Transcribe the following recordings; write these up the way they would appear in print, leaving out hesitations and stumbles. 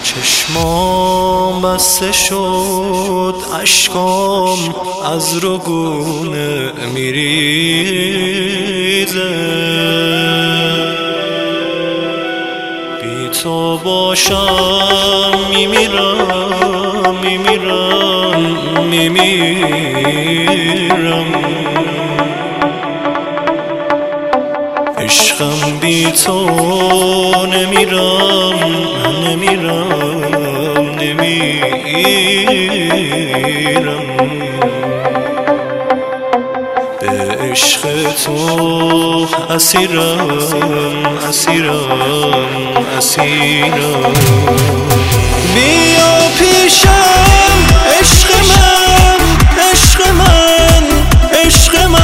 چشمام بسته شد، اشکام از رگونه میریزه. بی تو باشم میمیرم، میمیرم، میمیرم. عشقم بی تو نمیرم، نمیرم، نمیرم. به عشق تو اسیرم، اسیرم، اسیرم. بیا پیشم عشق من، عشق من، عشق من.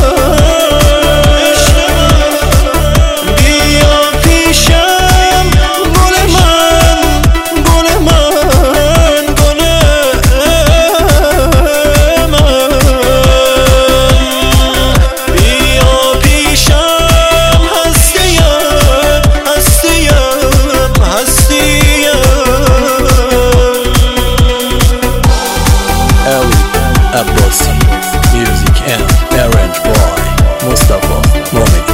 Abbasi, music and arrange by Mustafa Mohamed.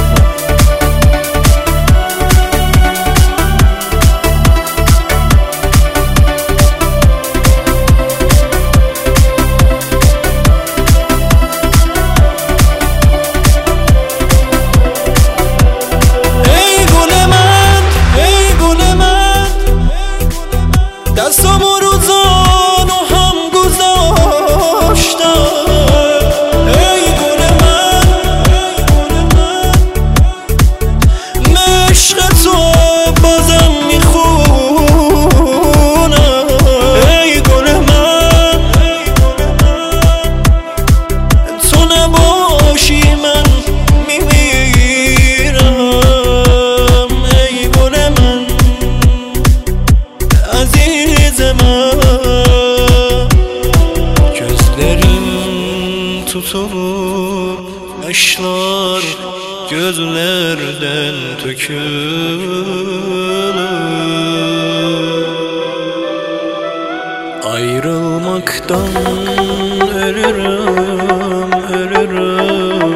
Ey gul man, ey gul man, dastom ro zano ham guzashtam. Ey gul man, ishq to bazam mikhunam. Ey gul man, to nabashi man میمیرم. ای گل من، عزیز من. Gözlerim tutulup yaşlar gözlerden tökülür. Ayrılmaktan ölürüm, ölürüm,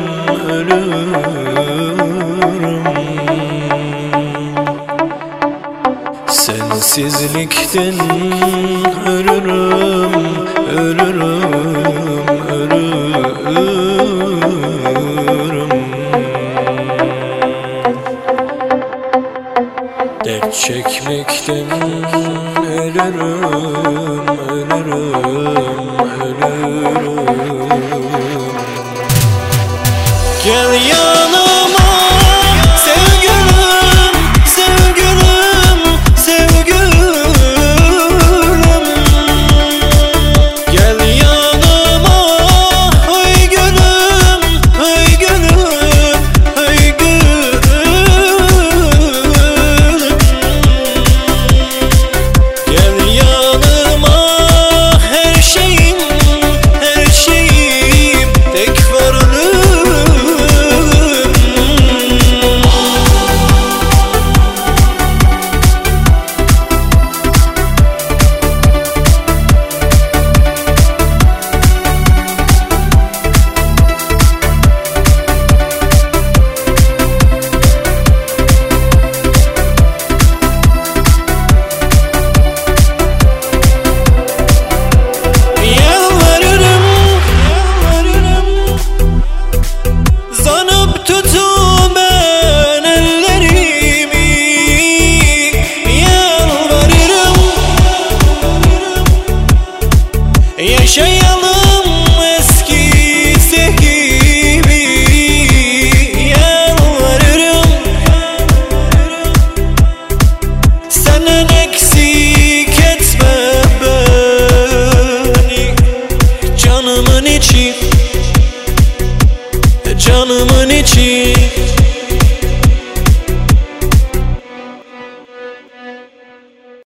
ölürüm. Sensizlikten ölürüm, ölürüm, ölürüm. Dert çekmekten ölürüm, ölürüm, ölürüm. Gel yanıma sevgilim, sevgilim, sevgilim. Gel yanıma ay gülüm, ay gülüm, ay gülüm. Gel yanıma her şeyim, her şeyim tek varlığım. Yaşayalım eskisi gibi, yalvarırım. Senden eksik etme beni, canımın içi, canımın içi.